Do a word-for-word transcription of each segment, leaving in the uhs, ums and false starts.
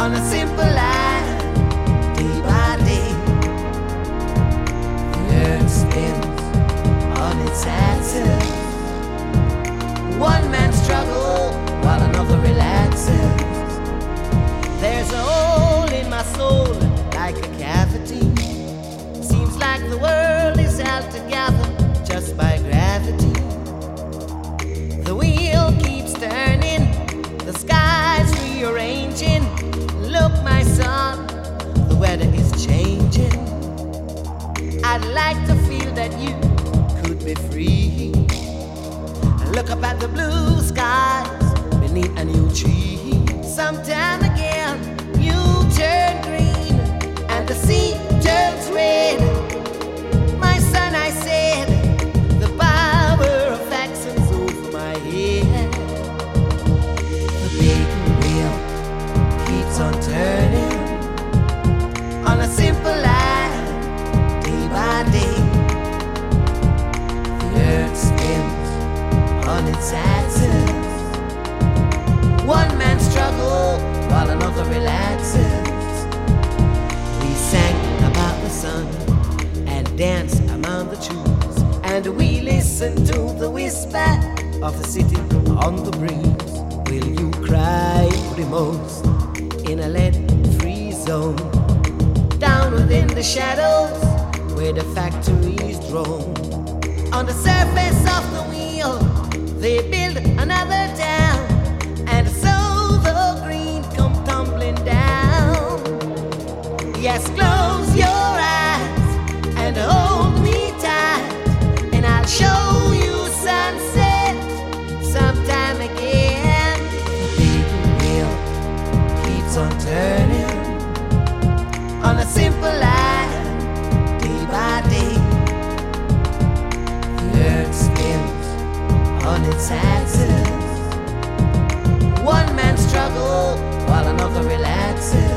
on a simple line, day by day. The earth spins on its axis. One man struggles while another relaxes. There's a hole in my soul like a cavity. Seems like the world is held together just by gravity. The wheel keeps turning, the sky's rearranging. Look, my son, the weather is changing. I'd like to feel that you could be free. Look up at the blue skies beneath a new tree. Sometime again, you turn green and the sea turns red. My son, I said, the power of action's over my head. The big wheel keeps on turning on a simple line, day by day. The earth spins on its axis. One man struggles while another relaxes. We sang about the sun and danced among the trees, and we listened to the whisper of the city on the breeze. Will you cry the most in a lead-free zone? Down within the shadows where the factories drone. On the surface of the wheel they build another town, and so the green come tumbling down. Yes, close your eyes and hold me tight, and I'll show you sunset sometime again. The big wheel keeps on turning on a simple line, day by day. The earth spins on its axis. One man struggles while another relaxes.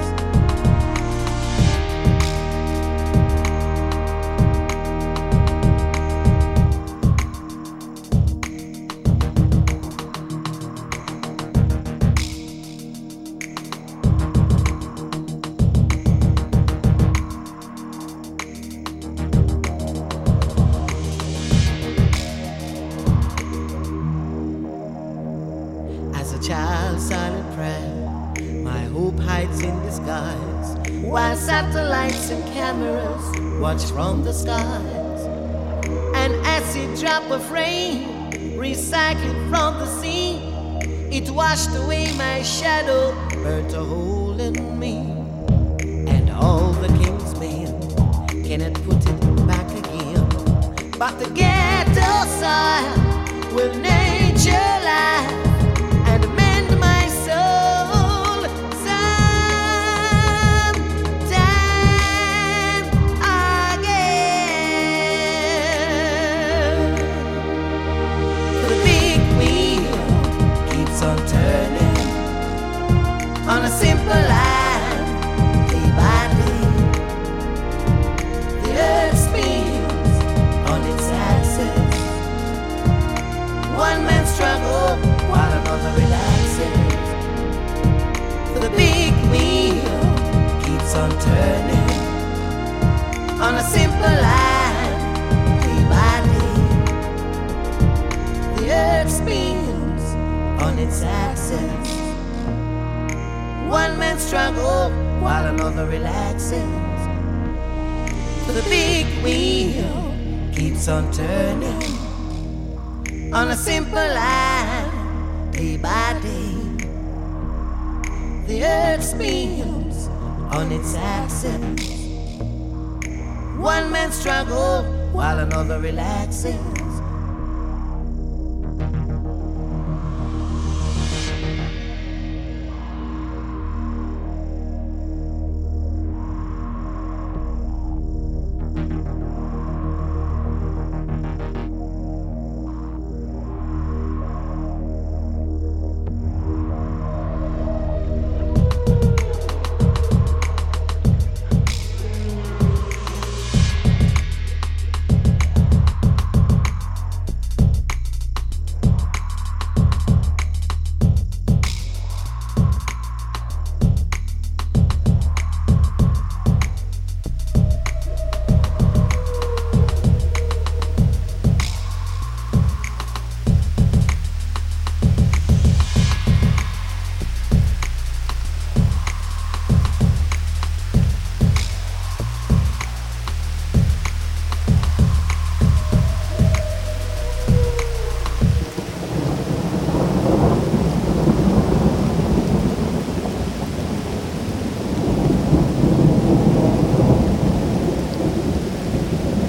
Child's silent prayer, my hope hides in disguise, while satellites and cameras watch from the skies. An acid drop of rain recycled from the sea, it washed away my shadow, burnt a hole in me. And all the king's men cannot put it back again, but the ghetto soil will nature life and mend my soul sometime again. The big wheel keeps on turning on a simple line, day by day. The earth spins on its axis. One man struggles while another relaxes. The big wheel keeps on turning on a simple line, day by day. The earth spins on its axis. One man struggles while another relaxes. The big wheel keeps on turning on a simple line, day by day. The earth spins on its axis. One man struggles while another relaxes.